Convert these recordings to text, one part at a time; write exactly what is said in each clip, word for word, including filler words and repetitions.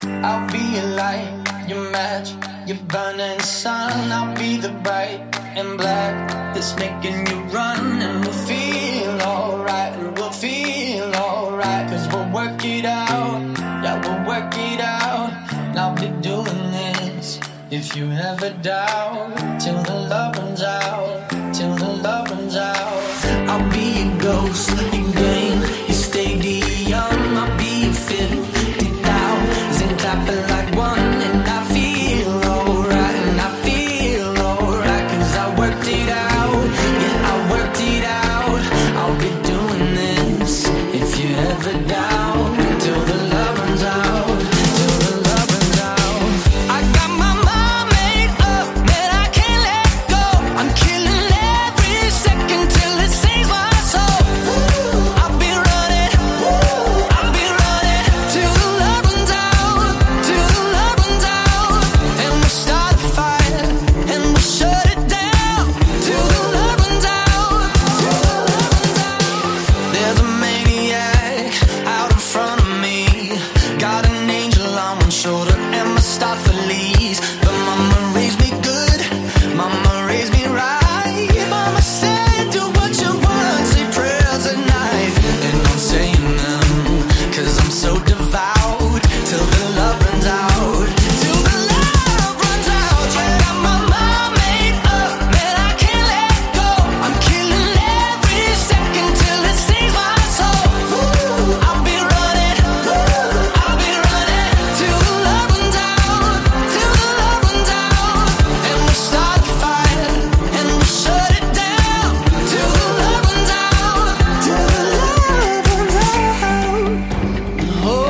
I'll be your light, your match, your burning sun. I'll be the bright and black that's making you run. And we'll feel alright, and we'll feel alright, cause we'll work it out, yeah, we'll work it out. And I'll be doing this if you have a doubt, till the love runs out, till the love runs out. I'll be your ghost, your game, your stadium. I'll be your fifty thousand clapping like one. And I feel alright, and I feel alright, cause I worked it out, yeah, I worked it out. I'll be doing this if you ever doubt, till the love runs out, till the love runs out. I got my mind made up, man, I can't let go. I'm killing every second till it saves my soul. I'll be running, I'll be running, till the love runs out, till the love runs out. And we'll start a fire, and we'll shut it down, till the love runs out, till the love runs out. There's a maniac out in front of me, got an angel on one shoulder and Mephistopheles. But mama raised me good, mama raised me right. Mama said do what you want, say prayers at night. And I'm saying them cause I'm so devout, till the love runs out, till the love runs out. I got my mind made up, man, I can't let go. I'm killing every second till it saves my soul. I'll be running, I'll be running, till the love runs out, till the love runs out. And we'll start a fire, and we'll shut it down, till the love runs out, till the love runs out.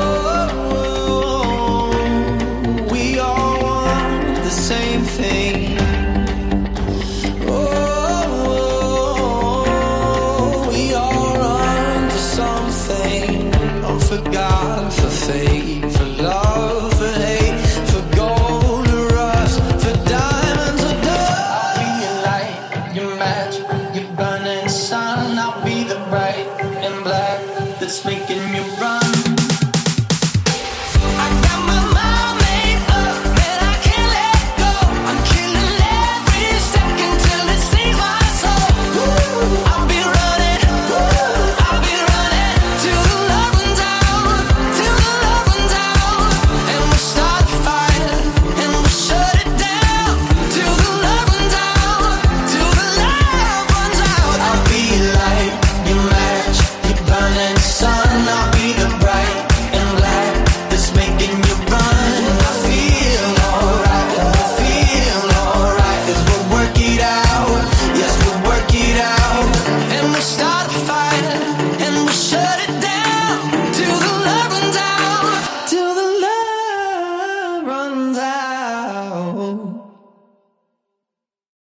Oh, we all want the same thing. Oh, we all run for something. Oh, for God, for faith, for love, for hate, for gold, or rust, for diamonds, or dust. I'll be your light, your match, your burning sun. I'll be the bright and black that's making you run. I got my mind made up, man, I can't let go. I'm killing every second till it saves my soul. I'll be running, I'll be running, till the love runs out, till the love runs out. And we'll start a fire, and we'll shut it down, till the love runs out, till the love runs out. I'll be your light, your match, your burning sun. I'll be the bright and black that's making you run.